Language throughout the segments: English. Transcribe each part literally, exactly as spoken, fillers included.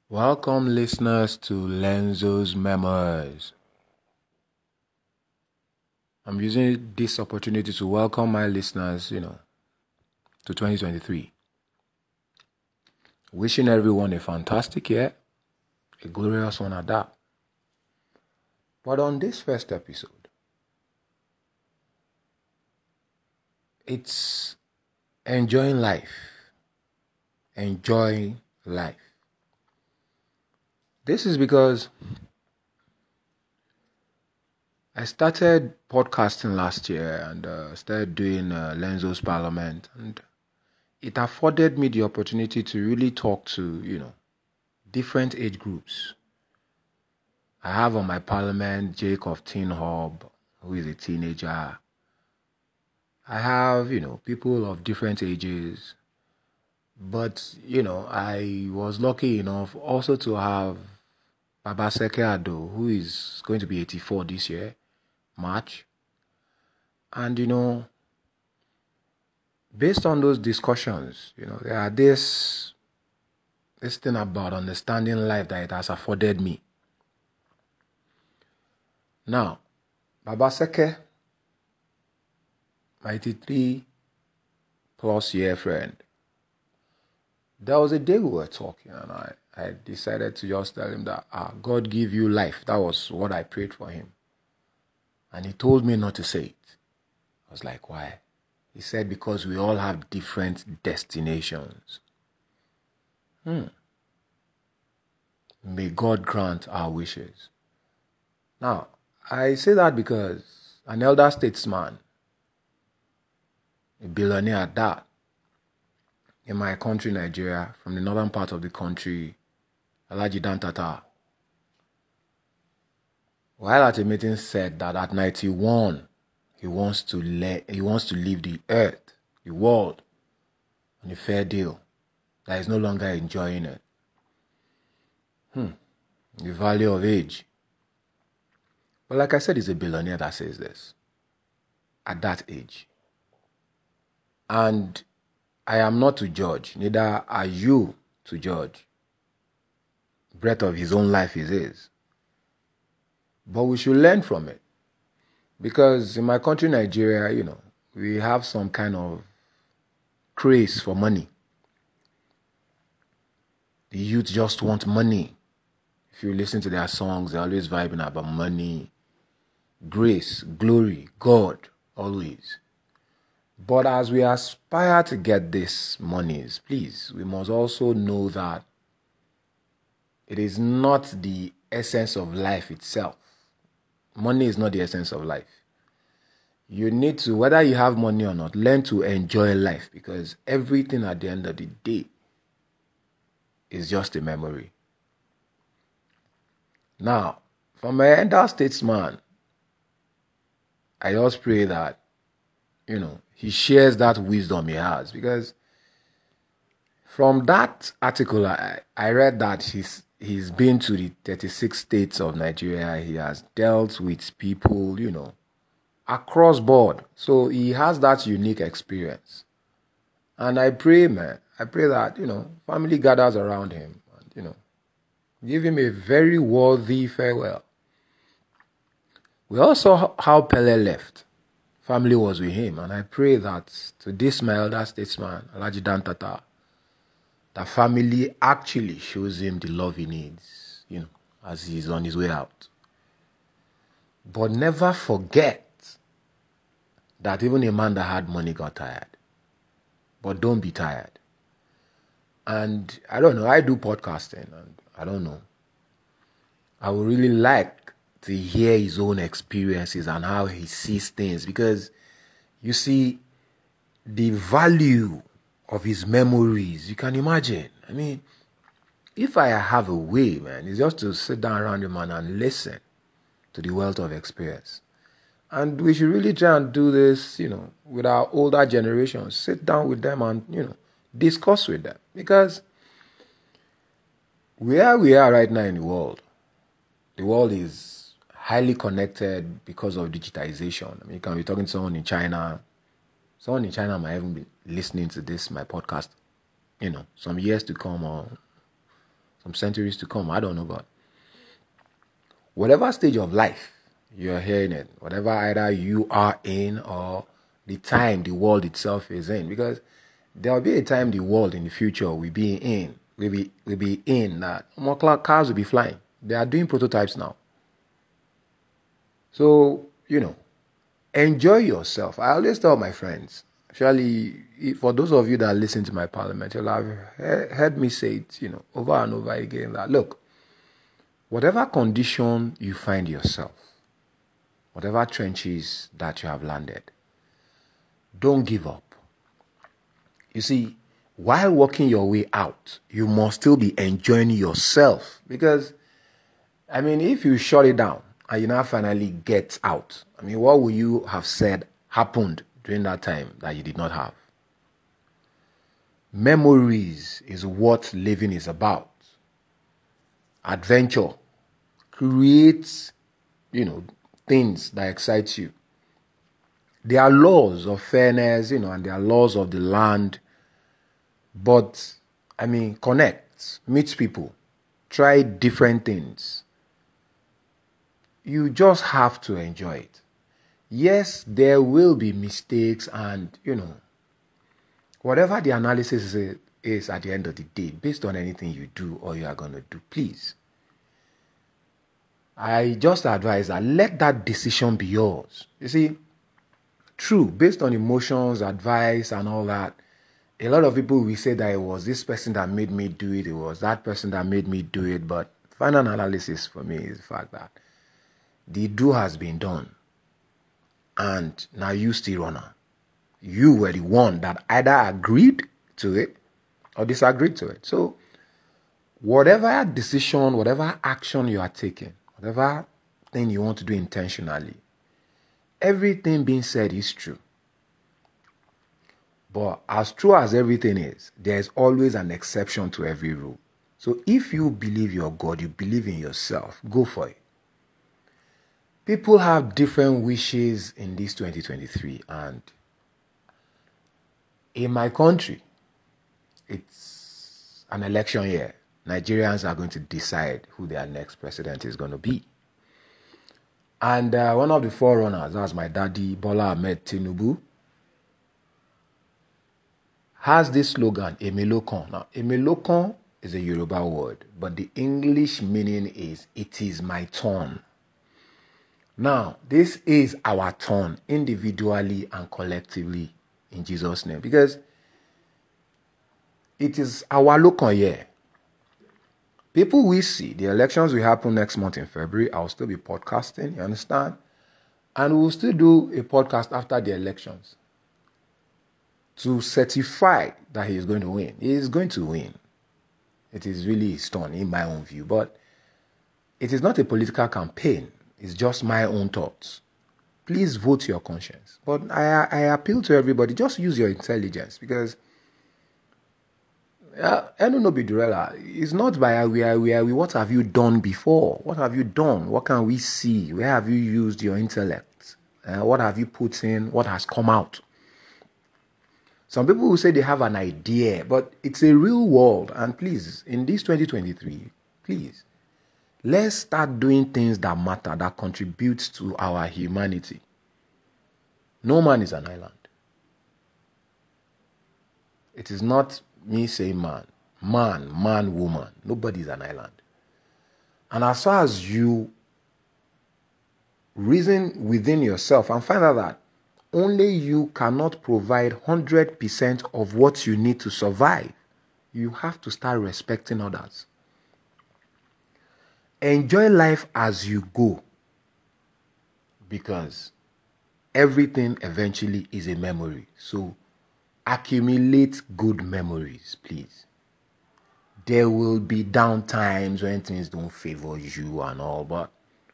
Welcome, listeners, to Lenzo's Memoirs. I'm using this opportunity to welcome my listeners, you know, to twenty twenty-three. Wishing everyone a fantastic year, a glorious one at that. But on this first episode, it's enjoying life. Enjoying life. This is because I started podcasting last year and uh, started doing uh, Lenzo's Parliament, and it afforded me the opportunity to really talk to, you know, different age groups. I have on my Parliament Jake of Teen Hub, who is a teenager. I have, you know, people of different ages. But, you know, I was lucky enough also to have Baba Seke Ado, who is going to be eighty-four this year, March. And, you know, based on those discussions, you know, there are this, this thing about understanding life that it has afforded me. Now, Baba Seke, my eighty-three plus year friend, there was a day we were talking and I, I decided to just tell him that ah, God give you life. That was what I prayed for him. And he told me not to say it. I was like, why? He said, because we all have different destinations. Hmm. May God grant our wishes. Now, I say that because an elder statesman, a billionaire at that, in my country, Nigeria, from the northern part of the country, Alhaji Dan Tata, while at a meeting said that at ninety-one, he wants to let he wants to leave the earth, the world, on a fair deal, that he's no longer enjoying it. Hmm. The value of age. But like I said, he's a billionaire that says this at that age. And I am not to judge, neither are you to judge. Breath of his own life is his. But we should learn from it. Because in my country, Nigeria, you know, we have some kind of craze for money. The youth just want money. If you listen to their songs, they're always vibing about money, grace, glory, God, always. But as we aspire to get these monies, please, we must also know that it is not the essence of life itself. Money is not the essence of life. You need to, whether you have money or not, learn to enjoy life, because everything at the end of the day is just a memory. Now, from an elder statesman, I just pray that, you know, he shares that wisdom he has, because from that article, I, I read that he's he's been to the thirty-six states of Nigeria. He has dealt with people, you know, across board. So he has that unique experience. And I pray, man, I pray that, you know, family gathers around him and, you know, give him a very worthy farewell. We also saw how Pele left. Family was with him. And I pray that to this my elder statesman, Alhaji Dan Tata, the family actually shows him the love he needs, you know, as he's on his way out. But never forget that even a man that had money got tired. But don't be tired. And I don't know, I do podcasting and I don't know. I would really like to hear his own experiences and how he sees things, because you see the value of his memories. You can imagine. I mean, if I have a way, man, it's just to sit down around him man and listen to the wealth of experience. And we should really try and do this, you know, with our older generations. Sit down with them and, you know, discuss with them. Because where we are right now in the world, the world is highly connected because of digitization. I mean, you can be talking to someone in China. Someone in China might even be listening to this, my podcast, you know, some years to come or some centuries to come. I don't know, but whatever stage of life you're hearing it, whatever either you are in or the time the world itself is in, because there'll be a time the world in the future will be in, will be will be in that more cars will be flying. They are doing prototypes now. So, you know, enjoy yourself. I always tell my friends, actually, for those of you that listen to my parliament, you'll have heard me say it, you know, over and over again that, look, whatever condition you find yourself, whatever trenches that you have landed, don't give up. You see, while working your way out, you must still be enjoying yourself. Because, I mean, if you shut it down and you now finally get out, I mean, what would you have said happened during that time that you did not have? Memories is what living is about. Adventure creates, you know, things that excite you. There are laws of fairness, you know, and there are laws of the land. But, I mean, connect, meet people, try different things. You just have to enjoy it. Yes, there will be mistakes and, you know, whatever the analysis is, is at the end of the day, based on anything you do or you are going to do, please, I just advise that let that decision be yours. You see, true, based on emotions, advice, and all that, a lot of people will say that it was this person that made me do it, it was that person that made me do it, but final analysis for me is the fact that the do has been done, and now you still runner. You were the one that either agreed to it or disagreed to it. So whatever decision, whatever action you are taking, whatever thing you want to do intentionally, everything being said is true. But as true as everything is, there's always an exception to every rule. So if you believe you're God, you believe in yourself, go for it. People have different wishes in this twenty twenty-three, and in my country, it's an election year. Nigerians are going to decide who their next president is going to be. And uh, one of the forerunners, that's my daddy, Bola Ahmed Tinubu, has this slogan, Emelokan. Now, Emelokan is a Yoruba word, but the English meaning is, it is my turn. Now, this is our turn, individually and collectively, in Jesus' name, because it is our local year. People will see, the elections will happen next month in February. I'll still be podcasting, you understand? And we'll still do a podcast after the elections to certify that he is going to win. He is going to win. It is really his turn, in my own view. But it is not a political campaign. It's just my own thoughts. Please vote your conscience. But I, I appeal to everybody, just use your intelligence, because uh, it's not by we are, we are, what have you done before? What have you done? What can we see? Where have you used your intellect? Uh, what have you put in? What has come out? Some people will say they have an idea, but it's a real world. And please, in this twenty twenty-three, please, let's start doing things that matter, that contribute to our humanity. No man is an island. It is not me saying man. Man, man, woman. Nobody is an island. And as far as you reason within yourself and find out that only you cannot provide one hundred percent of what you need to survive, you have to start respecting others. Enjoy life as you go, because everything eventually is a memory. So accumulate good memories, please. There will be down times when things don't favor you and all, but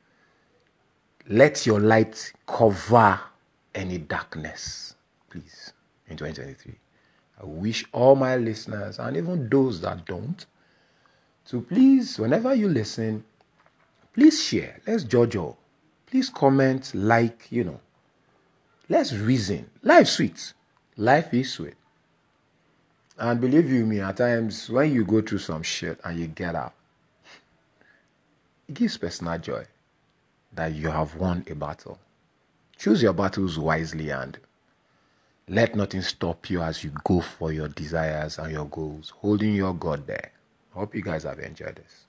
let your light cover any darkness, please, in twenty twenty-three. I wish all my listeners, and even those that don't, to please, whenever you listen, please share. Let's judge all. Please comment, like, you know. Let's reason. Life's sweet. Life is sweet. And believe you me, at times, when you go through some shit and you get out, it gives personal joy that you have won a battle. Choose your battles wisely and let nothing stop you as you go for your desires and your goals, holding your God there. I hope you guys have enjoyed this.